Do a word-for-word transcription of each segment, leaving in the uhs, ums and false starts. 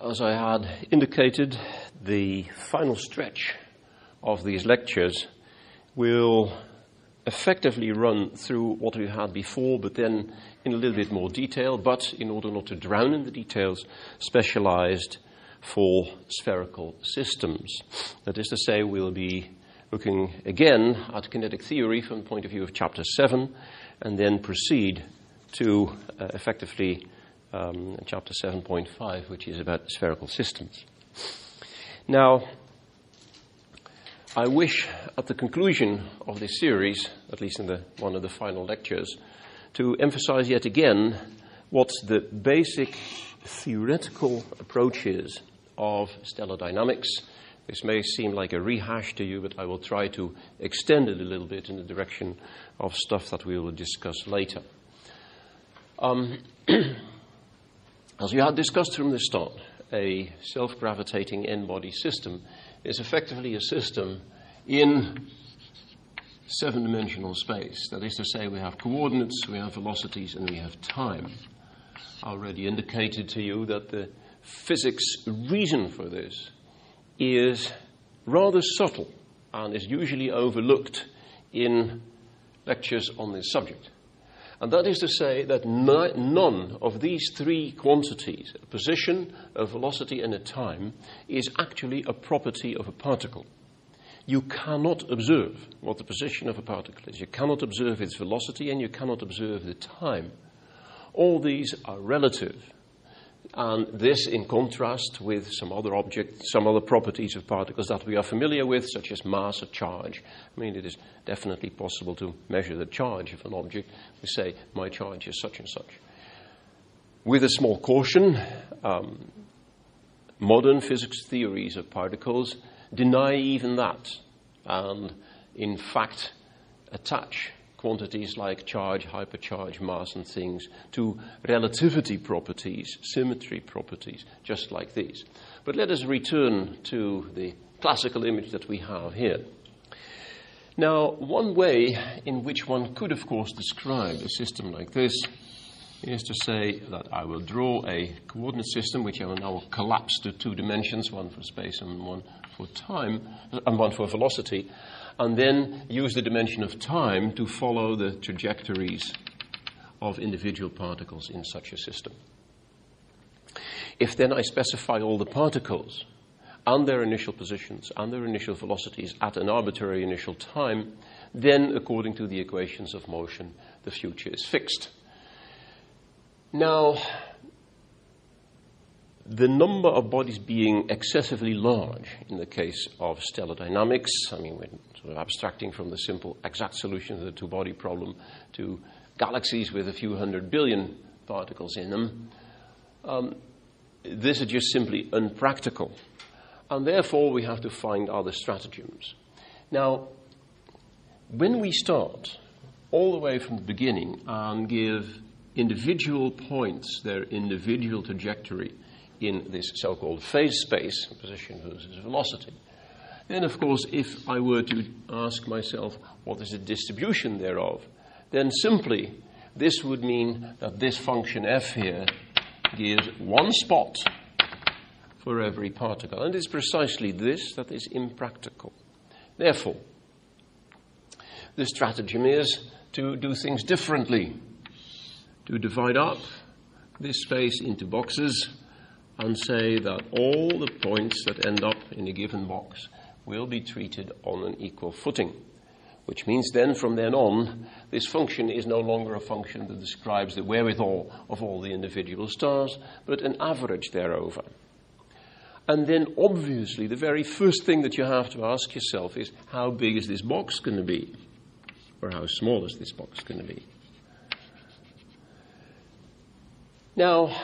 As I had indicated, the final stretch of these lectures will effectively run through what we had before, but then in a little bit more detail, but in order not to drown in the details, specialized for spherical systems. That is to say, we'll be looking again at kinetic theory from the point of view of chapter seven, and then proceed to uh, effectively um, chapter seven point five, which is about spherical systems. Now, I wish at the conclusion of this series, at least in the, one of the final lectures, to emphasize yet again what the basic theoretical approach is of stellar dynamics. This may seem like a rehash to you, but I will try to extend it a little bit in the direction of stuff that we will discuss later. Um, as we had discussed from the start, a self-gravitating n-body system is effectively a system in seven-dimensional space. That is to say, we have coordinates, we have velocities, and we have time. I already indicated to you that the physics reason for this is rather subtle and is usually overlooked in lectures on this subject. And that is to say that ni- none of these three quantities, a position, a velocity, and a time, is actually a property of a particle. You cannot observe what the position of a particle is. You cannot observe its velocity, and you cannot observe the time. All these are relative. And this in contrast with some other objects, some other properties of particles that we are familiar with, such as mass or charge. I mean, it is definitely possible to measure the charge of an object. We say, my charge is such and such. With a small caution, um, modern physics theories of particles deny even that, and in fact attach quantities like charge, hypercharge, mass, and things to relativity properties, symmetry properties, just like these. But let us return to the classical image that we have here. Now, one way in which one could, of course, describe a system like this is to say that I will draw a coordinate system which I will now collapse to two dimensions, one for space and one for time, and one for velocity, and then use the dimension of time to follow the trajectories of individual particles in such a system. If then I specify all the particles and their initial positions and their initial velocities at an arbitrary initial time, then according to the equations of motion, the future is fixed. Now, the number of bodies being excessively large in the case of stellar dynamics, I mean, we're sort of abstracting from the simple exact solution to the two-body problem to galaxies with a few hundred billion particles in them, um, this is just simply unpractical. And therefore, we have to find other stratagems. Now, when we start all the way from the beginning and give individual points their individual trajectory in this so-called phase space, position versus velocity, then, of course, if I were to ask myself what is the distribution thereof, then simply this would mean that this function f here gives one spot for every particle. And it's precisely this that is impractical. Therefore, the stratagem is to do things differently, to divide up this space into boxes and say that all the points that end up in a given box will be treated on an equal footing, which means then from then on, this function is no longer a function that describes the wherewithal of all the individual stars, but an average thereover. And then obviously the very first thing that you have to ask yourself is, how big is this box going to be? Or how small is this box going to be? Now,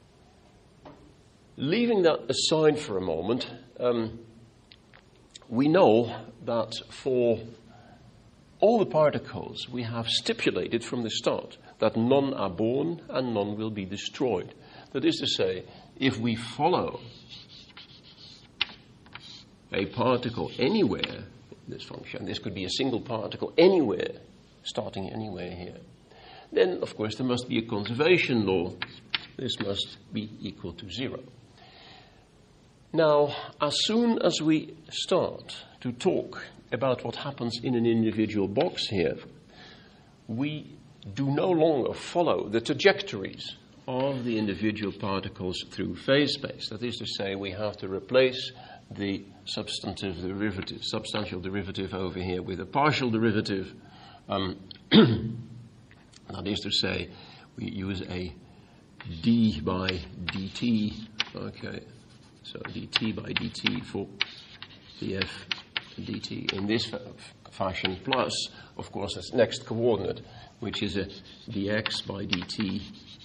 leaving that aside for a moment, um, we know that for all the particles we have stipulated from the start that none are born and none will be destroyed. That is to say, if we follow a particle anywhere in this function, this could be a single particle anywhere, starting anywhere here, then of course there must be a conservation law. This must be equal to zero. Now, as soon as we start to talk about what happens in an individual box here, we do no longer follow the trajectories of the individual particles through phase space. That is to say, we have to replace the substantive derivative, substantial derivative over here with a partial derivative. Um, that is to say, we use a d by dt, okay, so dt by dt for df dt in this fa- fashion, plus, of course, its next coordinate, which is a dx by dt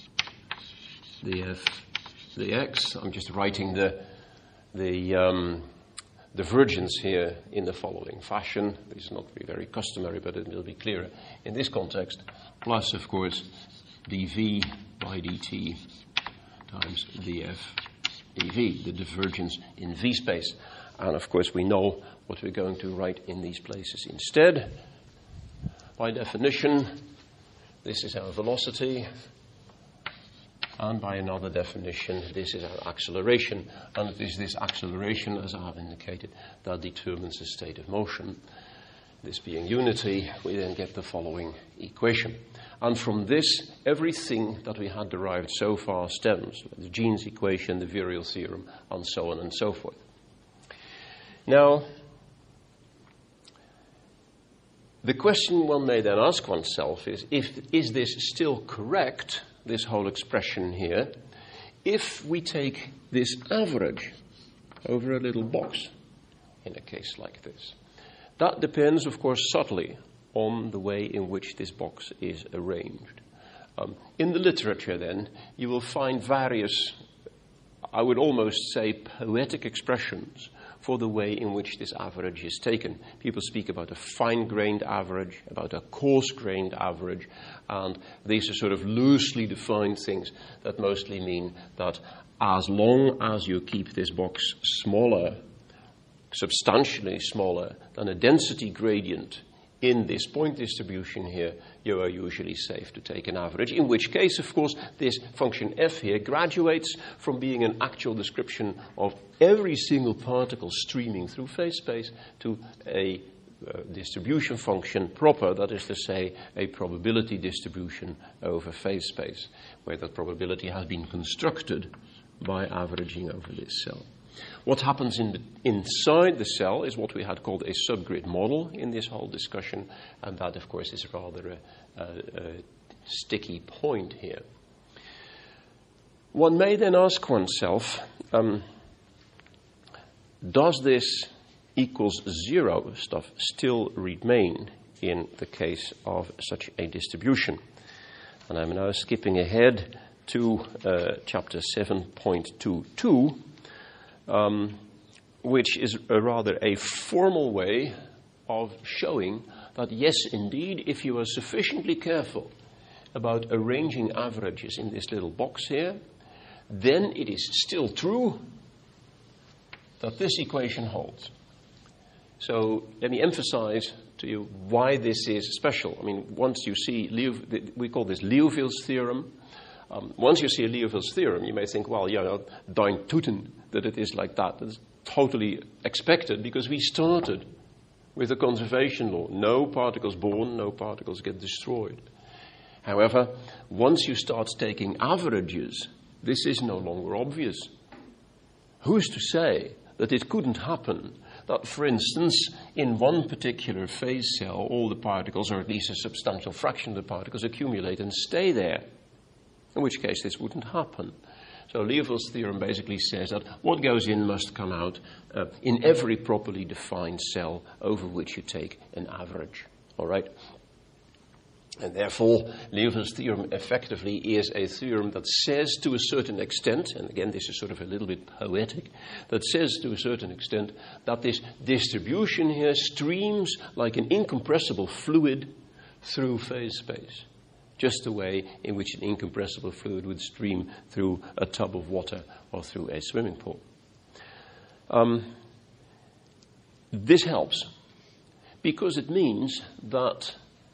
df dx. I'm just writing the the um, divergence here in the following fashion. This is not very, very customary, but it will be clearer in this context. Plus, of course, dv by dt times df dv, the divergence in v space. And of course, we know what we're going to write in these places instead. By definition, this is our velocity. And by another definition, this is our acceleration. And it is this acceleration, as I have indicated, that determines the state of motion. This being unity, we then get the following equation. And from this, everything that we had derived so far stems. The Jeans equation, the virial theorem, and so on and so forth. Now, the question one may then ask oneself is, if, is this still correct, this whole expression here, if we take this average over a little box in a case like this? That depends, of course, subtly on the way in which this box is arranged. Um, in the literature, then, you will find various, I would almost say, poetic expressions for the way in which this average is taken. People speak about a fine-grained average, about a coarse-grained average, and these are sort of loosely defined things that mostly mean that as long as you keep this box smaller, substantially smaller than a density gradient in this point distribution here, you are usually safe to take an average, in which case, of course, this function f here graduates from being an actual description of every single particle streaming through phase space to a uh, distribution function proper, that is to say, a probability distribution over phase space, where that probability has been constructed by averaging over this cell. What happens in the, inside the cell is what we had called a subgrid model in this whole discussion, and that, of course, is rather a, a, a sticky point here. One may then ask oneself, um, does this equals zero stuff still remain in the case of such a distribution? And I'm now skipping ahead to uh, chapter seven point two two. Um, which is a rather a formal way of showing that, yes, indeed, if you are sufficiently careful about arranging averages in this little box here, then it is still true that this equation holds. So let me emphasize to you why this is special. I mean, once you see, Leo, we call this Liouville's theorem. Um, once you see a Liouville's theorem, you may think, well, you know, down tooten that it is like that. It's totally expected because we started with the conservation law. No particles born, no particles get destroyed. However, once you start taking averages, this is no longer obvious. Who's to say that it couldn't happen that, for instance, in one particular phase cell, all the particles, or at least a substantial fraction of the particles, accumulate and stay there? In which case this wouldn't happen. So Liouville's theorem basically says that what goes in must come out uh, in every properly defined cell over which you take an average. All right? And therefore, Liouville's theorem effectively is a theorem that says to a certain extent, and again this is sort of a little bit poetic, that says to a certain extent that this distribution here streams like an incompressible fluid through phase space. Just the way in which an incompressible fluid would stream through a tub of water or through a swimming pool. Um, this helps because it means that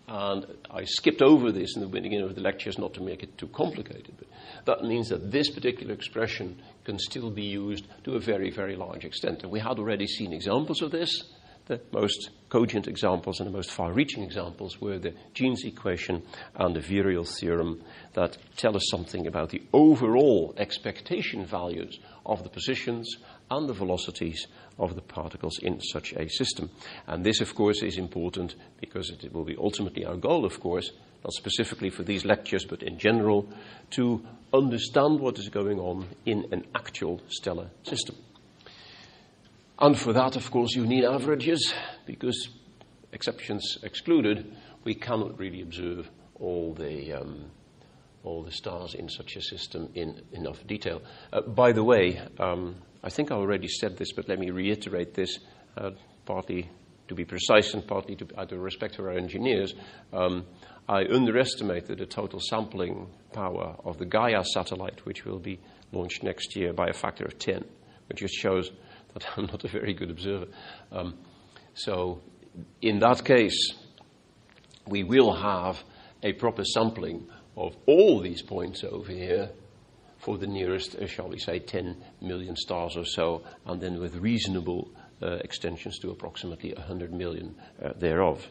And I skipped over this in the beginning of the lectures not to make it too complicated. But that means that this particular expression can still be used to a very, very large extent. And we had already seen examples of this. The most cogent examples and the most far-reaching examples were the Jeans equation and the virial theorem that tell us something about the overall expectation values of the positions and the velocities of the particles in such a system. And this, of course, is important because it will be ultimately our goal, of course, not specifically for these lectures, but in general, to understand what is going on in an actual stellar system. And for that, of course, you need averages, because exceptions excluded, we cannot really observe all the um, all the stars in such a system in enough detail. Uh, by the way, um, I think I already said this, but let me reiterate this, uh, partly to be precise and partly to, out of respect for our engineers. Um, I underestimated the total sampling power of the Gaia satellite, which will be launched next year, by a factor of ten, which just shows that I'm not a very good observer. Um, so in that case, we will have a proper sampling of all these points over here for the nearest, uh, shall we say, ten million stars or so, and then with reasonable uh, extensions to approximately one hundred million uh, thereof.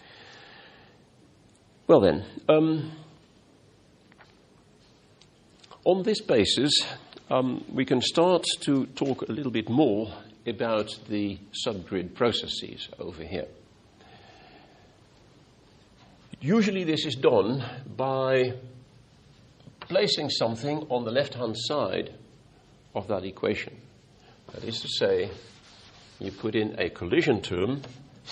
Well then, um, on this basis, um, we can start to talk a little bit more about the subgrid processes over here. Usually this is done by placing something on the left-hand side of that equation. That is to say, you put in a collision term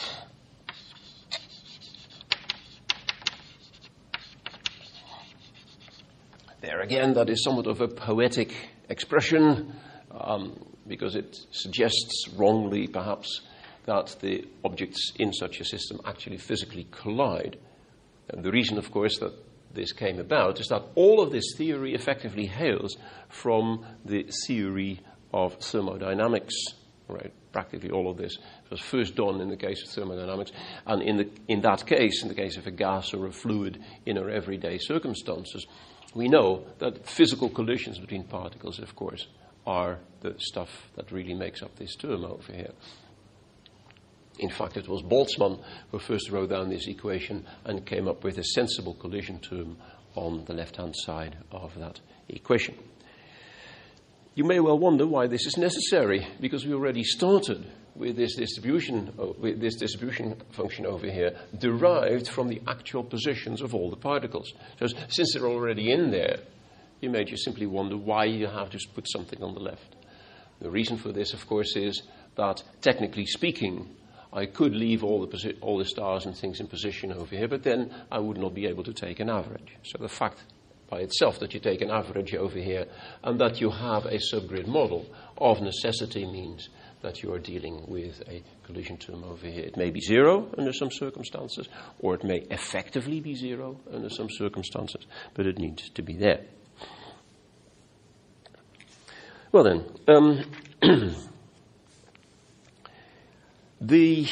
there again, that is somewhat of a poetic expression, um, because it suggests wrongly, perhaps, that the objects in such a system actually physically collide. And the reason, of course, that this came about is that all of this theory effectively hails from the theory of thermodynamics. Right? Practically all of this was first done in the case of thermodynamics, and in the in that case, in the case of a gas or a fluid in our everyday circumstances, we know that physical collisions between particles, of course, are the stuff that really makes up this term over here. In fact, it was Boltzmann who first wrote down this equation and came up with a sensible collision term on the left-hand side of that equation. You may well wonder why this is necessary, because we already started with this distribution, with this distribution function over here, derived from the actual positions of all the particles. So since they're already in there, you may just simply wonder why you have to put something on the left. The reason for this, of course, is that, technically speaking, I could leave all the, posi- all the stars and things in position over here, but then I would not be able to take an average. So the fact by itself that you take an average over here and that you have a subgrid model of necessity means that you are dealing with a collision term over here. It may be zero under some circumstances, or it may effectively be zero under some circumstances, but it needs to be there. Well then, um, the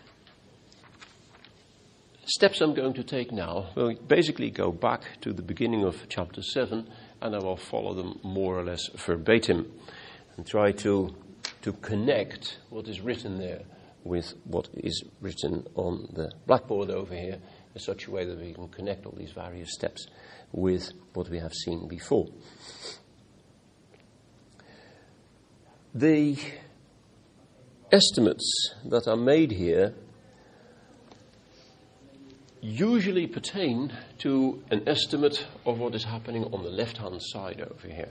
steps I'm going to take now will basically go back to the beginning of chapter seven, and I will follow them more or less verbatim and try to to connect what is written there with what is written on the blackboard over here in such a way that we can connect all these various steps with what we have seen before. The estimates that are made here usually pertain to an estimate of what is happening on the left-hand side over here.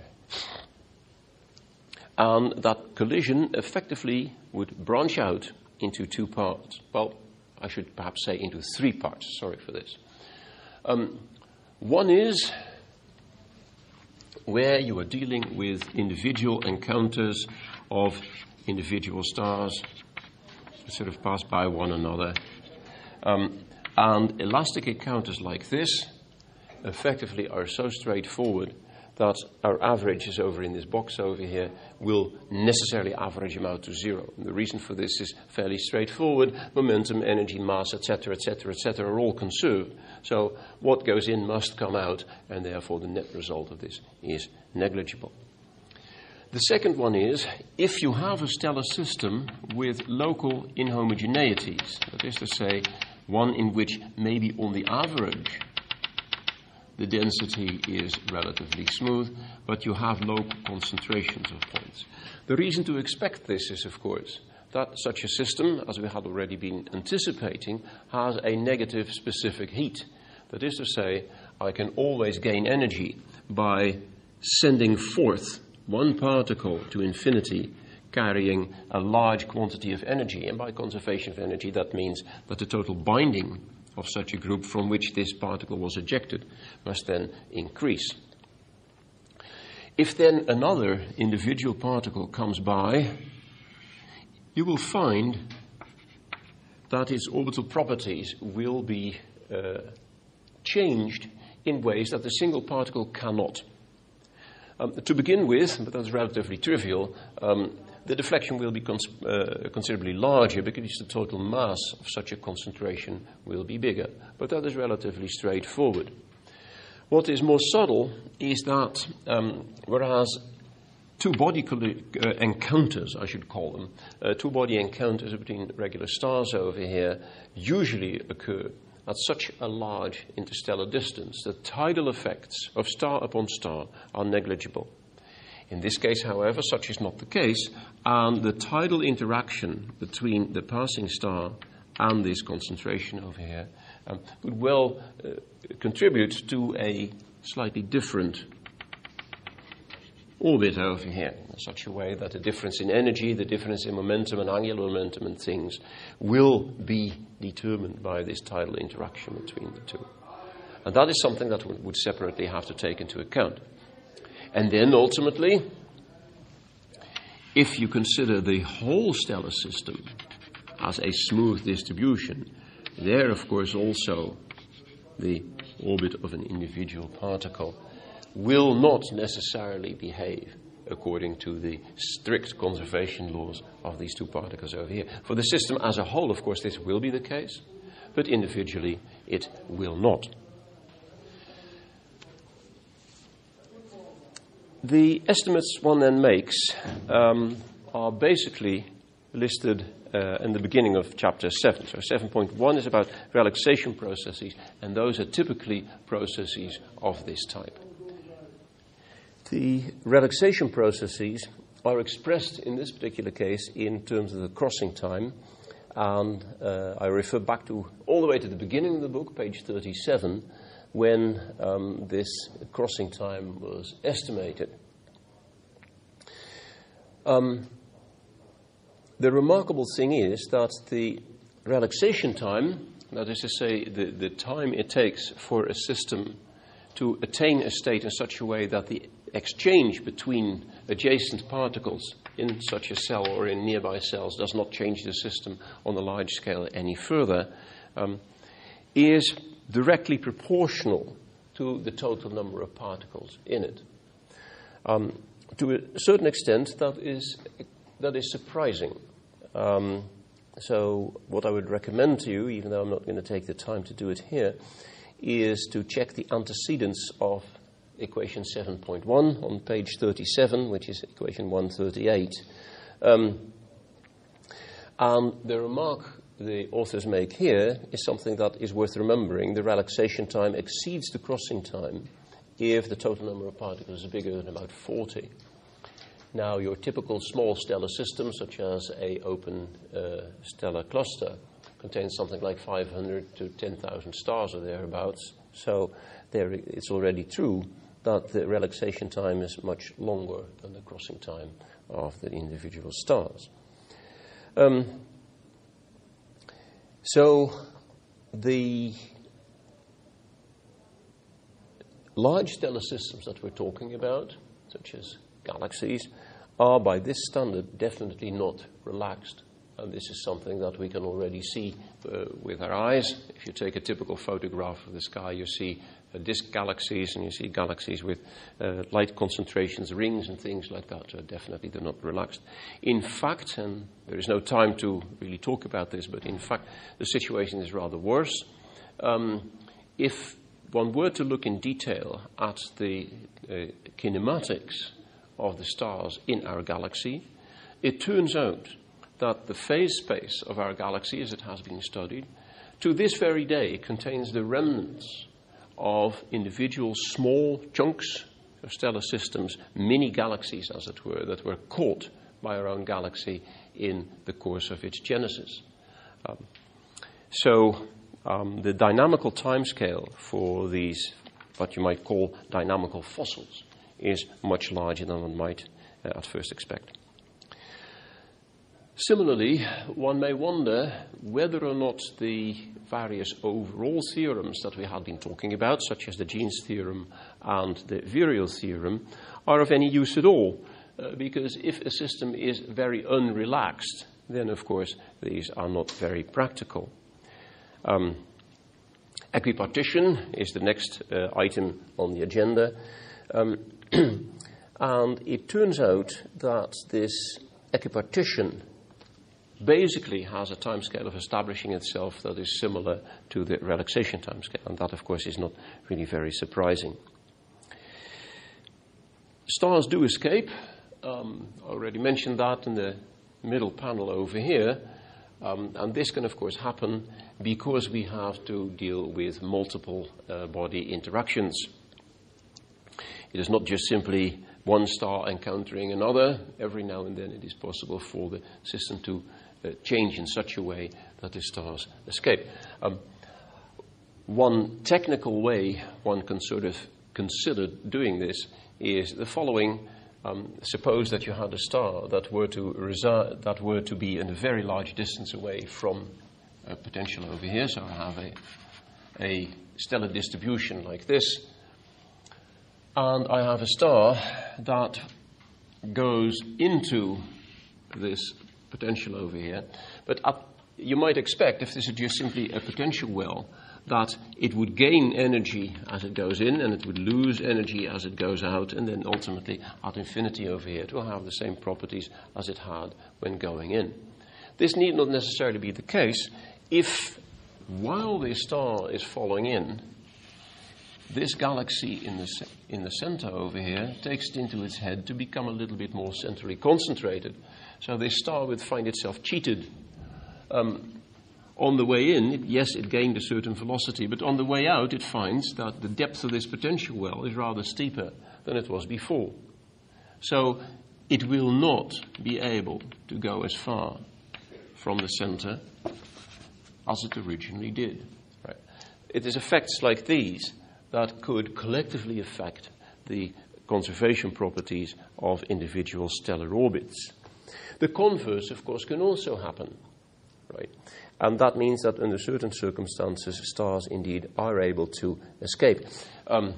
And that collision effectively would branch out into two parts. Well, I should perhaps say into three parts. Sorry for this. Um, one is where you are dealing with individual encounters of individual stars that sort of pass by one another. Um, and elastic encounters like this effectively are so straightforward that our averages over in this box over here will necessarily average them out to zero. And the reason for this is fairly straightforward. Momentum, energy, mass, et cetera, et cetera, et cetera are all conserved. So what goes in must come out, and therefore the net result of this is negligible. The second one is, if you have a stellar system with local inhomogeneities, that is to say, one in which maybe on the average the density is relatively smooth, but you have low concentrations of points. The reason to expect this is, of course, that such a system, as we had already been anticipating, has a negative specific heat. That is to say, I can always gain energy by sending forth one particle to infinity carrying a large quantity of energy. And by conservation of energy, that means that the total binding of such a group from which this particle was ejected must then increase. If then another individual particle comes by, you will find that its orbital properties will be uh, changed in ways that the single particle cannot. Um, to begin with, but that's relatively trivial, um, the deflection will be cons- uh, considerably larger because the total mass of such a concentration will be bigger. But that is relatively straightforward. What is more subtle is that um, whereas two body colli- uh, encounters, I should call them, uh, two body encounters between regular stars over here usually occur at such a large interstellar distance that tidal effects of star upon star are negligible. In this case, however, such is not the case, and the tidal interaction between the passing star and this concentration over here um, could well uh, contribute to a slightly different orbit over here, in such a way that the difference in energy, the difference in momentum and angular momentum and things will be determined by this tidal interaction between the two. And that is something that we would separately have to take into account. And then ultimately, if you consider the whole stellar system as a smooth distribution, there of course also the orbit of an individual particle will not necessarily behave according to the strict conservation laws of these two particles over here. For the system as a whole, of course, this will be the case, but individually it will not. The estimates one then makes um, are basically listed uh, in the beginning of chapter seven. So seven point one is about relaxation processes, and those are typically processes of this type. The relaxation processes are expressed in this particular case in terms of the crossing time, and uh, I refer back to all the way to the beginning of the book, page thirty-seven, when um, this crossing time was estimated. Um, the remarkable thing is that the relaxation time, that is to say, the, the time it takes for a system to attain a state in such a way that the exchange between adjacent particles in such a cell or in nearby cells does not change the system on a large scale any further, um, is directly proportional to the total number of particles in it. Um, to a certain extent, that is that is surprising. Um, so what I would recommend to you, even though I'm not going to take the time to do it here, is to check the antecedents of equation seven point one on page thirty-seven, which is equation one thirty-eight. Um, and the remark the authors make here is something that is worth remembering. The relaxation time exceeds the crossing time if the total number of particles is bigger than about forty. Now, your typical small stellar system, such as a open uh, stellar cluster, contains something like five hundred to ten thousand stars or thereabouts. So there, it's already true that the relaxation time is much longer than the crossing time of the individual stars. Um, so the large stellar systems that we're talking about, such as galaxies, are by this standard definitely not relaxed. And this is something that we can already see uh, with our eyes. If you take a typical photograph of the sky, you see uh, disk galaxies, and you see galaxies with uh, light concentrations, rings and things like that. So definitely they're not relaxed. In fact, and there is no time to really talk about this, but in fact the situation is rather worse. Um, if one were to look in detail at the uh, kinematics of the stars in our galaxy, it turns out that the phase space of our galaxy, as it has been studied, to this very day contains the remnants of individual small chunks of stellar systems, mini galaxies as it were, that were caught by our own galaxy in the course of its genesis. Um, so um, the dynamical timescale for these, what you might call dynamical fossils, is much larger than one might uh, at first expect. Similarly, one may wonder whether or not the various overall theorems that we had been talking about, such as the Jeans theorem and the virial theorem, are of any use at all. Uh, because if a system is very unrelaxed, then of course these are not very practical. Um, equipartition is the next uh, item on the agenda. Um, and it turns out that this equipartition basically has a timescale of establishing itself that is similar to the relaxation timescale, and that, of course, is not really very surprising. Stars do escape. Um, I already mentioned that in the middle panel over here, um, and this can, of course, happen because we have to deal with multiple uh, body interactions. It is not just simply one star encountering another. Every now and then it is possible for the system to uh, change in such a way that the stars escape. Um, one technical way one can sort of consider doing this is the following. Um, suppose that you had a star that were to resi- that were to be in a very large distance away from a potential over here. So I have a, a stellar distribution like this. And I have a star that goes into this potential over here. But up, you might expect, if this is just simply a potential well, that it would gain energy as it goes in and it would lose energy as it goes out, and then ultimately at infinity over here it will have the same properties as it had when going in. This need not necessarily be the case if, while the star is falling in, this galaxy in the in the center over here takes it into its head to become a little bit more centrally concentrated. So this star would find itself cheated. Um, on the way in, it, yes, it gained a certain velocity, but on the way out it finds that the depth of this potential well is rather steeper than it was before. So it will not be able to go as far from the center as it originally did. Right? It is effects like these that could collectively affect the conservation properties of individual stellar orbits. The converse, of course, can also happen, right? And that means that under certain circumstances, stars indeed are able to escape. Um,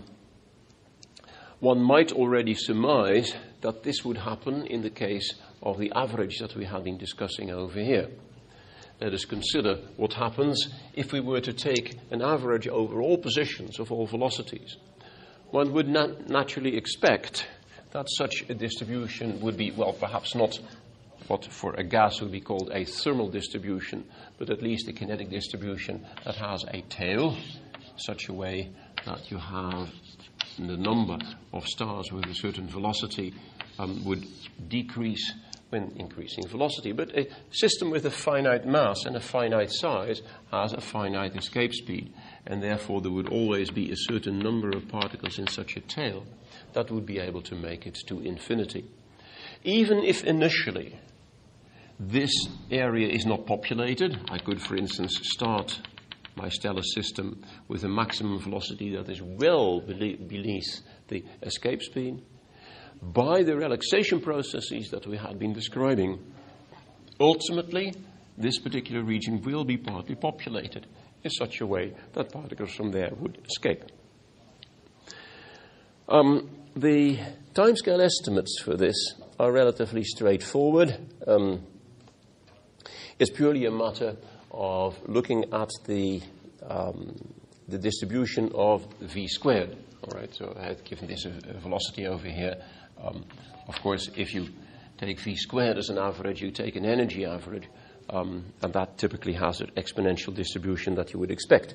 one might already surmise that this would happen in the case of the average that we have been discussing over here. Let us consider what happens if we were to take an average over all positions of all velocities. One would nat- naturally expect that such a distribution would be, well, perhaps not what for a gas would be called a thermal distribution, but at least a kinetic distribution that has a tail, such a way that you have the number of stars with a certain velocity um, would decrease when increasing velocity. But a system with a finite mass and a finite size has a finite escape speed, and therefore there would always be a certain number of particles in such a tail that would be able to make it to infinity. Even if initially this area is not populated, I could, for instance, start my stellar system with a maximum velocity that is well beneath the escape speed. By the relaxation processes that we had been describing, ultimately, this particular region will be partly populated in such a way that particles from there would escape. Um, the timescale estimates for this are relatively straightforward. Um, it's purely a matter of looking at the um, the distribution of v squared. All right, so I had given this a, a velocity over here. Um, of course, if you take v squared as an average, you take an energy average, um, and that typically has an exponential distribution that you would expect.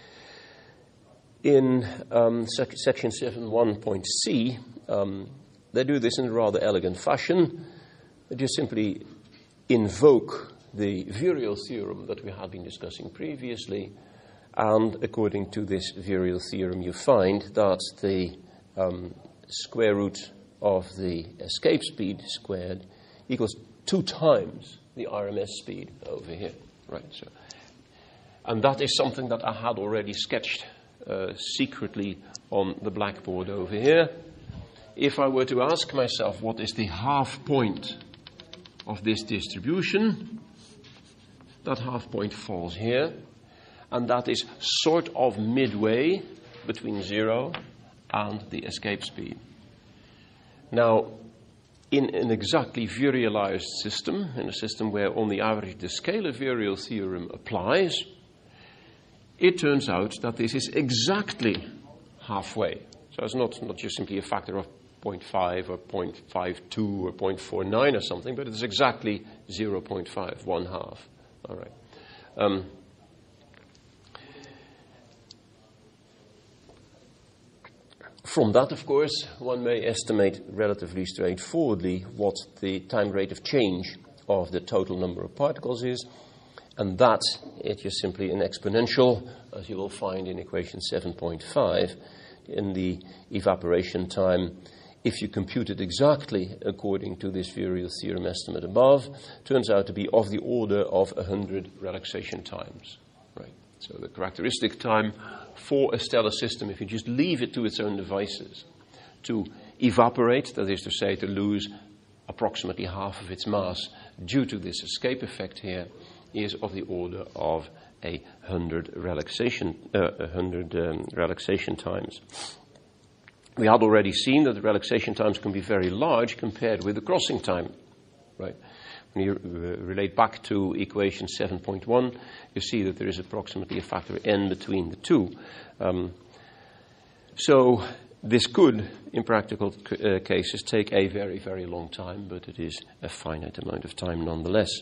In um, sec- section seven one point C, um, they do this in a rather elegant fashion. They just simply invoke the virial theorem that we had been discussing previously, and according to this virial theorem, you find that the um, square root of the escape speed squared equals two times the R M S speed over here. Right. So, and that is something that I had already sketched uh, secretly on the blackboard over here. If I were to ask myself what is the half point of this distribution, that half point falls here, and that is sort of midway between zero and the escape speed. Now, in an exactly virialized system, in a system where on the average the scalar virial theorem applies, it turns out that this is exactly halfway. So it's not, not just simply a factor of zero point five or zero point five two or zero point four nine or something, but it's exactly zero point five, one half. All right. Um, From that, of course, one may estimate relatively straightforwardly what the time rate of change of the total number of particles is, and that it is simply an exponential, as you will find in equation seven point five, in the evaporation time. If you compute it exactly according to this virial theorem estimate above, turns out to be of the order of one hundred relaxation times. Right. So the characteristic time for a stellar system, if you just leave it to its own devices, to evaporate, that is to say, to lose approximately half of its mass due to this escape effect here, is of the order of a hundred relaxation, uh, a hundred um, relaxation times. We had already seen that the relaxation times can be very large compared with the crossing time, right? When you uh, relate back to equation seven point one, you see that there is approximately a factor n between the two. Um, so this could, in practical uh, cases, take a very, very long time, but it is a finite amount of time nonetheless.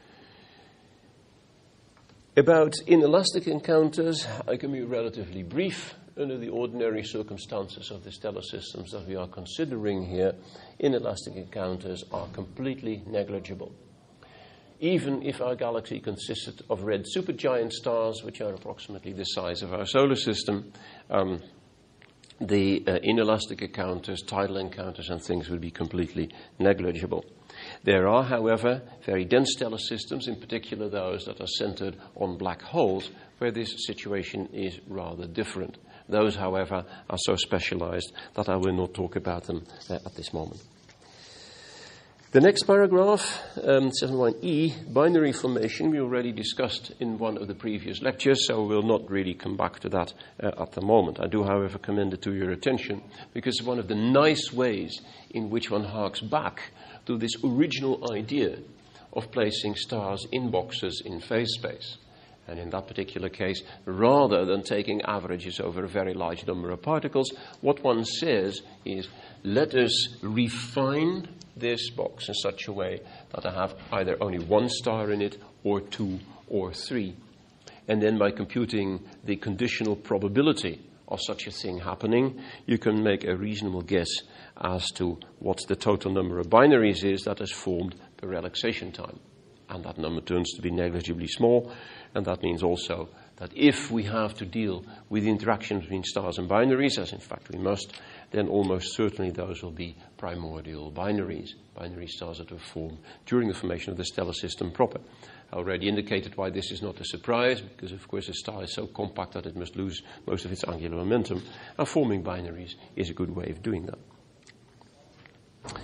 About inelastic encounters, I can be relatively brief. Under the ordinary circumstances of the stellar systems that we are considering here, inelastic encounters are completely negligible. Even if our galaxy consisted of red supergiant stars, which are approximately the size of our solar system, um, the uh, inelastic encounters, tidal encounters and things would be completely negligible. There are, however, very dense stellar systems, in particular those that are centered on black holes, where this situation is rather different. Those, however, are so specialized that I will not talk about them uh, at this moment. The next paragraph, um, seven one E, binary formation, we already discussed in one of the previous lectures, so we'll not really come back to that uh, at the moment. I do, however, commend it to your attention, because one of the nice ways in which one harks back to this original idea of placing stars in boxes in phase space. And in that particular case, rather than taking averages over a very large number of particles, what one says is, let us refine this box in such a way that I have either only one star in it, or two, or three. And then by computing the conditional probability of such a thing happening, you can make a reasonable guess as to what the total number of binaries is that is formed per relaxation time. And that number turns to be negligibly small. And that means also that if we have to deal with the interaction between stars and binaries, as in fact we must, then almost certainly those will be primordial binaries, binary stars that were formed during the formation of the stellar system proper. I already indicated why this is not a surprise, because of course a star is so compact that it must lose most of its angular momentum, and forming binaries is a good way of doing that.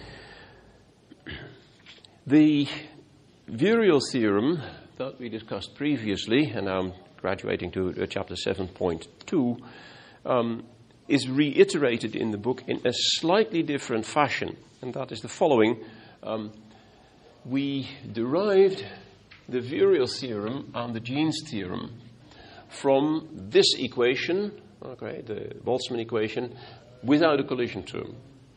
The virial theorem that we discussed previously, and I'm graduating to uh, chapter seven point two, um, is reiterated in the book in a slightly different fashion, and that is the following. Um, we derived the virial theorem and the Jeans theorem from this equation, okay, the Boltzmann equation, without a collision term.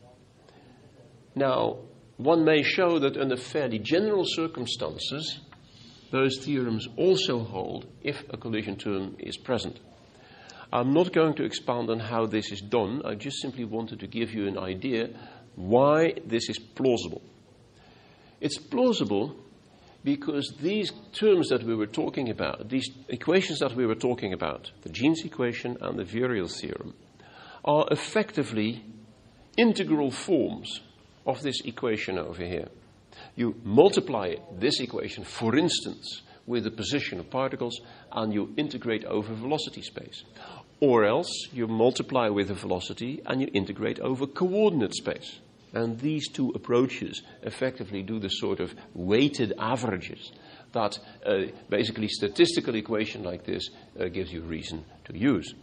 Now, one may show that under fairly general circumstances, those theorems also hold if a collision term is present. I'm not going to expound on how this is done. I just simply wanted to give you an idea why this is plausible. It's plausible because these terms that we were talking about, these equations that we were talking about, the Jeans equation and the Virial theorem, are effectively integral forms of this equation over here. You multiply this equation, for instance, with the position of particles, and you integrate over velocity space. Or else you multiply with the velocity and you integrate over coordinate space. And these two approaches effectively do the sort of weighted averages that uh, basically statistical equation like this uh, gives you reason to use.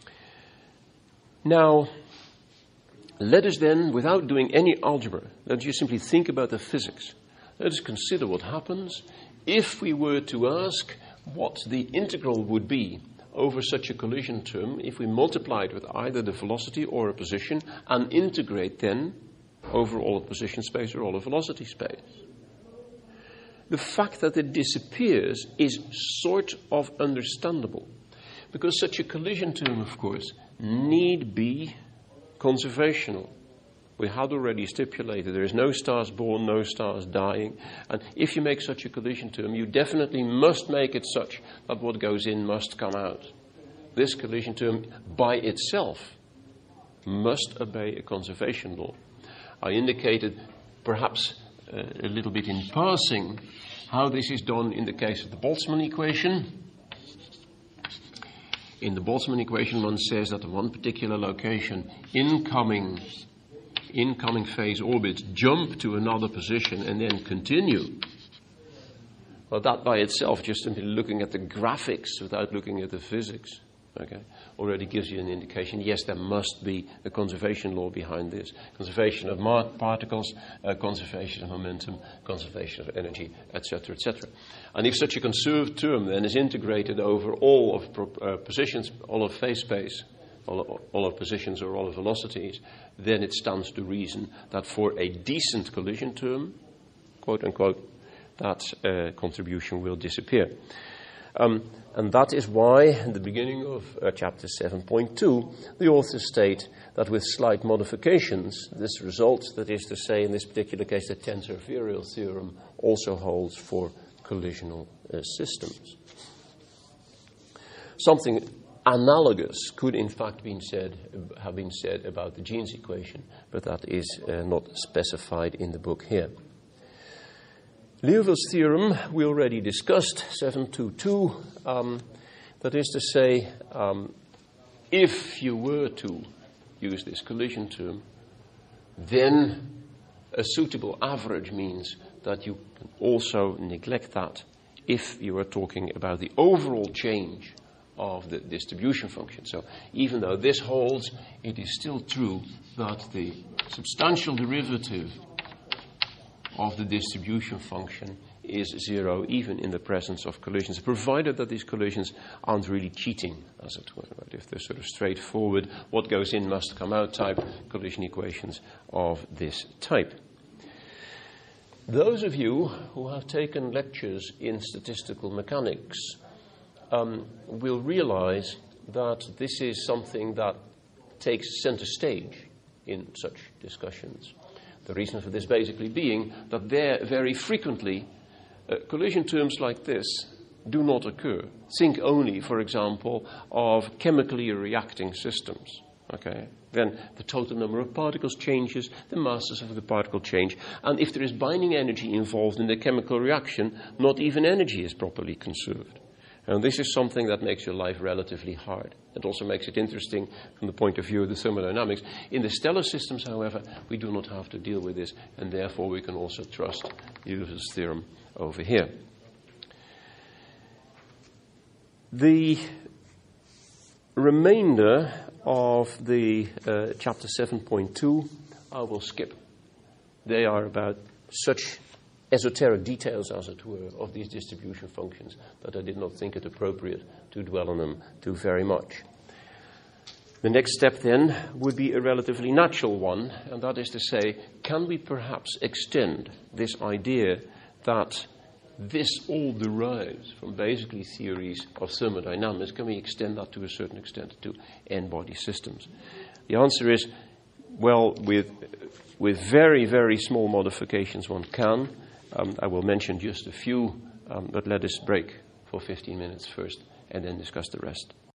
Now, let us then, without doing any algebra, let's just simply think about the physics. Let us consider what happens if we were to ask what the integral would be over such a collision term if we multiply it with either the velocity or a position and integrate then over all of position space or all of velocity space. The fact that it disappears is sort of understandable, because such a collision term, of course, need be conservational. We had already stipulated there is no stars born, no stars dying, and if you make such a collision term, you definitely must make it such that what goes in must come out. This collision term by itself must obey a conservation law. I indicated perhaps uh, a little bit in passing how this is done in the case of the Boltzmann equation. In the Boltzmann equation, one says that at one particular location, incoming incoming phase orbits jump to another position and then continue. Well, that by itself, just simply looking at the graphics without looking at the physics, okay, already gives you an indication. Yes, there must be a conservation law behind this. Conservation of mar- particles, uh, conservation of momentum, conservation of energy, et cetera, et cetera. And if such a conserved term then is integrated over all of pro- uh, positions, all of phase space, all, all of positions or all of velocities, then it stands to reason that for a decent collision term, quote unquote, that uh, contribution will disappear. Um, and that is why, in the beginning of uh, chapter seven point two, the authors state that with slight modifications, this result, that is to say, in this particular case, the tensor-virial theorem, also holds for collisional uh, systems. Something analogous could, in fact, been said, have been said about the Jeans equation, but that is uh, not specified in the book here. Liouville's theorem we already discussed, seven point two two. Um, that is to say, um, if you were to use this collision term, then a suitable average means that you can also neglect that if you are talking about the overall change of the distribution function. So even though this holds, it is still true that the substantial derivative of the distribution function is zero, even in the presence of collisions, provided that these collisions aren't really cheating, as it were. Right? If they're sort of straightforward, what goes in must come out type collision equations of this type. Those of you who have taken lectures in statistical mechanics um, will realize that this is something that takes center stage in such discussions. The reason for this basically being that there very frequently uh, collision terms like this do not occur. Think only, for example, of chemically reacting systems. Okay, then the total number of particles changes, the masses of the particle change, and if there is binding energy involved in the chemical reaction, not even energy is properly conserved. And this is something that makes your life relatively hard. It also makes it interesting from the point of view of the thermodynamics. In the stellar systems, however, we do not have to deal with this, and therefore we can also trust Liouville's theorem over here. The remainder of the uh, chapter seven point two I will skip. They are about such esoteric details, as it were, of these distribution functions that I did not think it appropriate to dwell on them too very much. The next step then would be a relatively natural one, and that is to say, can we perhaps extend this idea that this all derives from basically theories of thermodynamics? Can we extend that to a certain extent to n-body systems? The answer is, well, with, with very, very small modifications one can. Um, I will mention just a few, um, but let us break for fifteen minutes first and then discuss the rest.